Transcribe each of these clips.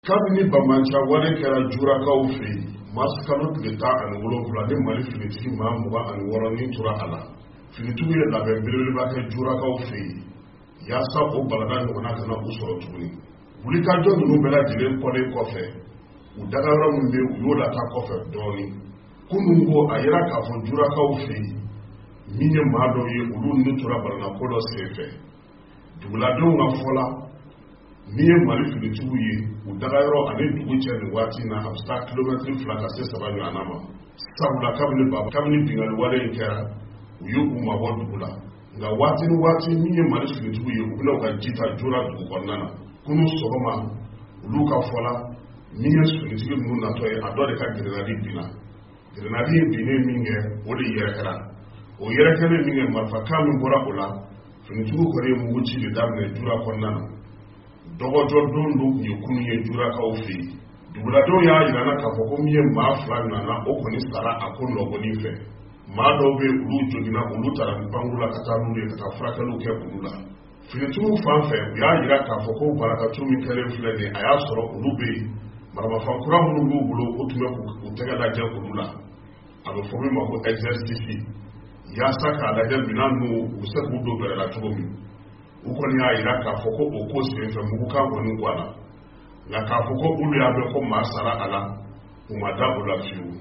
Kabini Bamancha wale kɛra Jurakaw fɛ yen, mars kalo tile 17 ni Mali finitigi maa 26 ni tora a la. Finitigiw ye labɛn belebeleba kɛ Jurakaw fɛ yen, yaasa o balada ɲɔgɔnna kana u sɔrɔ tuguni. Wulikajɔ ninnu bɛɛ lajɛlen kɔlen kɔfɛ, u dagayɔrɔ min bɛ u y'o lataa kɔfɛ dɔɔnin. Kunun ko a yera k'a fɔ Jurakaw fɛ yen, min ye maa dɔw ye olu ni tora balanako dɔ senfɛ. Duguladenw ka fɔ la, ni ye Mali finitigiw ye, u dagayɔrɔ ani dugu cɛ nin waati na a bɛ taa kilomɛtiri 2 ka se 3 ɲɔgɔnna ma. Sabula kabini bingali wale in kɛra, u ye u mabɔ dugu la. Nka waati ni waati min ye Mali finitigiw ye, u bɛna u ka ji ta Jura dugu kɔnɔna na. Kunun sɔgɔma, olu ka fɔ la, min ye finitigi ninnu natɔ ye, a dɔ de ka grenade binna. Grenade ye binnen min kɛ, o de yɛrɛkɛra. O yɛrɛkɛlen min kɛ, marifakan min bɔra o la, finitigiw kɔni ye mugu ci de daminɛ Jura kɔnɔna na. Dɔgɔjɔ don tun ye kunun ye Jurakaw fɛ yen. Duguladenw y'a yirana k'a fɔ ko min ye maa 2 ɲɔgɔnna, o kɔni sara a ko nɔgɔnin fɛ. Maa dɔw bɛ olu joginna, olu taara bangu la ka taa n'u ye ka taa furakɛliw kɛ olu la. Finitigiw fan fɛ, u y'a yira k'a fɔ ko barakatu min kɛlen filɛ nin, a y'a sɔrɔ olu bɛ yen. Maramafɛn kura minnu b'u bolo, o tun bɛ k'u tɛgɛ lajɛ olu la. A bɛ fɔ min ma ko exercice. Yaasa k'a lajɛ minɛn ninnu u bɛ se k'u don bɛrɛ la cogo min. U kɔni y'a yira k'a fɔ ko o ko senfɛ mugukan kɔni bɔ a la. Nka k'a fɔ ko olu y'a mɛn ko maa sara a la, u ma da o la fiyewu.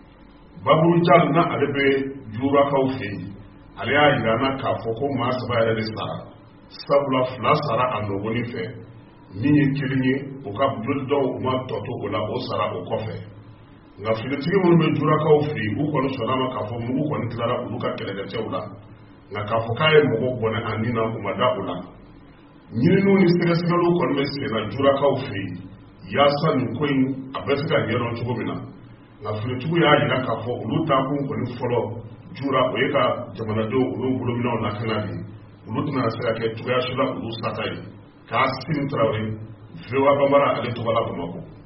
Baburu Jalo na ale bɛ Jurakaw fɛ yen, ale y'a yirana k'a fɔ ko maa 3 yɛrɛ de sara. Sabula 2 sara a nɔgɔnin fɛ, min ye 1 ye, o ka joli dɔw u ma tɔto o la, o sara o kɔfɛ. Nka finitigi minnu bɛ Jurakaw fɛ yen, u kɔni sɔnna ma k'a fɔ mugu kɔni tilara olu ka kɛlɛkɛcɛw la. Nka k'a fɔ k'a ye mɔgɔ bɔnɛ a nin na, u ma da o la. Ɲininiw ni sɛgɛsɛgɛliw kɔni bɛ senna Jurakaw fɛ yen, yaasa nin ko in a bɛ se ka ɲɛdɔn cogo min na. Nka finitigiw y'a yira k'a fɔ olu taakun kɔni fɔlɔ Jura, o ye ka jamanadenw olu bolominɛw lakana de ye. Olu tɛna se ka kɛ cogoya si la olu sata ye. K'a Sini Tarawele, VOA Bambara ale tɔgɔ la Bamakɔ.